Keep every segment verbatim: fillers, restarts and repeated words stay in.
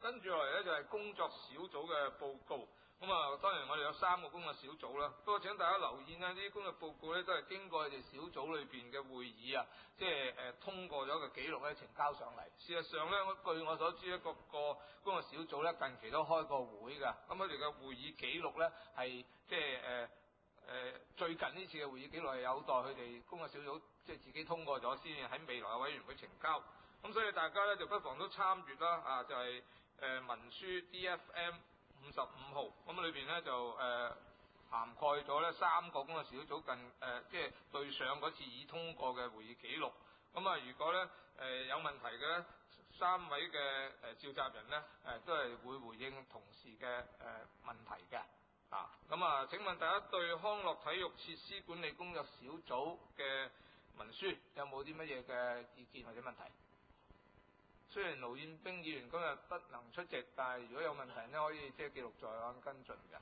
跟住落嚟咧就係、是、工作小組嘅報告。咁啊，當然我哋有三個工作小組啦。不過請大家留意呢啲工作報告咧都係經過你哋小組裏邊嘅會議啊，即係誒、呃、通過咗嘅記錄咧呈交上嚟。事實上咧，據我所知咧，各個工作小組咧近期都開過會㗎。咁佢哋嘅會議記錄咧係即係誒誒最近呢次嘅會議記錄係有待佢哋工作小組即係自己通過咗先，喺未來嘅委員會呈交。咁所以大家咧就不妨都參與啦，啊就係、是、誒、呃、文書 D F M 五十五號，咁裏邊咧就誒、呃、涵蓋咗咧三個工作小組近誒、呃、即係對上嗰次已通過嘅會議記錄。咁啊，如果咧誒、呃、有問題嘅咧，三位嘅誒、呃、召集人咧誒、呃、都係會回應同事嘅誒、呃、問題嘅。啊，咁啊請問大家對康樂體育設施管理工作小組嘅文書有冇啲乜嘢嘅意見或者問題？雖然盧燕冰議員今日不能出席，但係如果有問題咧，可以即係記錄在案跟進嘅。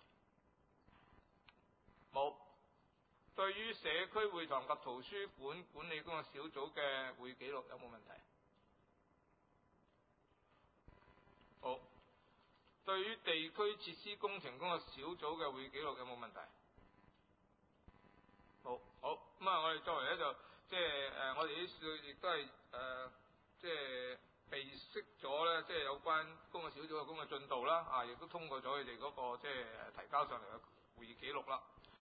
冇。對於社區會堂及圖書館管理工作小組嘅會議記錄有冇問題？好。對於地區設施工程工作小組嘅會議記錄有冇問題？冇。好。咁啊，我哋作為咧就即係誒，我哋啲事亦都係誒、呃，即係。備悉咗咧，即係有關工作小組嘅工作進度啦，啊，亦都通過咗佢哋嗰個即係提交上嚟嘅會議記錄啦。